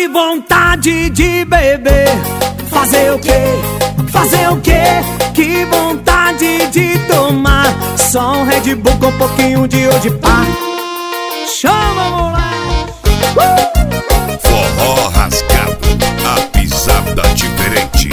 Que vontade de beber. Fazer o quê? Fazer o quê? Que vontade de tomar só um Red Bull com um pouquinho de Odipá. Chama, moleque! Forró rasgado, a pisada diferente.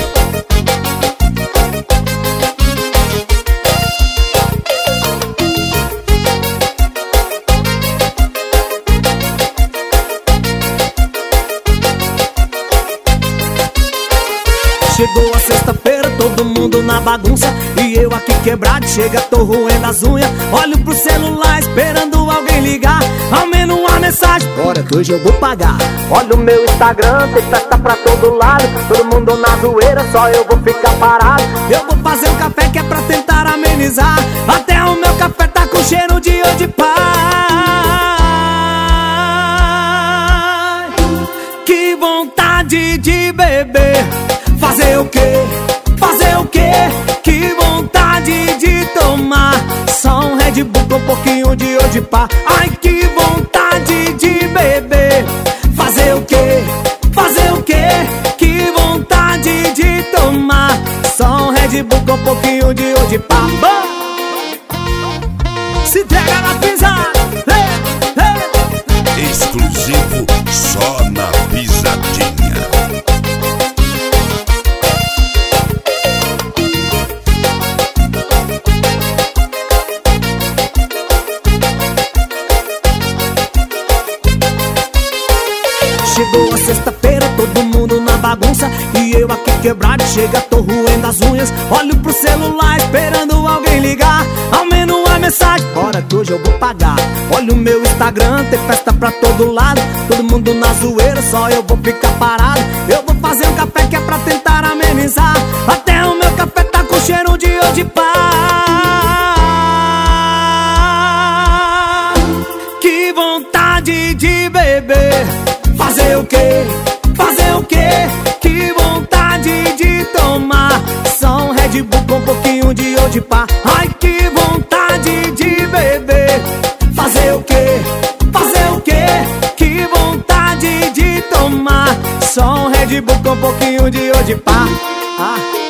Chegou a sexta-feira, todo mundo na bagunça e eu aqui quebrado, chega, tô roendo as unhas. Olho pro celular esperando alguém ligar, ao menos uma mensagem: bora que hoje eu vou pagar. Olha o meu Instagram, tem festa pra todo lado, todo mundo na zoeira, só eu vou ficar parado. Eu vou fazer um café que é pra tentar amenizar, até o meu café tá com cheiro de Odipá. Que vontade de beber. Fazer o quê? Fazer o quê? Que vontade de tomar só um Red Bull com um pouquinho de Odipá. Ai, que vontade de beber. Fazer o quê? Fazer o quê? Que vontade de tomar só um Red Bull com um pouquinho de Odipá. Se pega na pisada. Exclusivo só na pisadinha. Chegou a sexta-feira, todo mundo na bagunça e eu aqui quebrado, chega, tô roendo as unhas. Olho pro celular esperando alguém ligar, ao menos uma mensagem: bora que hoje eu vou pagar. Olha o meu Instagram, tem festa pra todo lado, todo mundo na zoeira, só eu vou ficar parado. Eu vou fazer um café que é pra tentar amenizar, até o meu café tá com cheiro de Odipá. Que vontade de beber. Fazer o quê? Fazer o quê? Que vontade de tomar só um Red Bull com um pouquinho de Odipá. Ai, que vontade de beber. Fazer o quê? Fazer o quê? Que vontade de tomar só um Red Bull com um pouquinho de Odipá.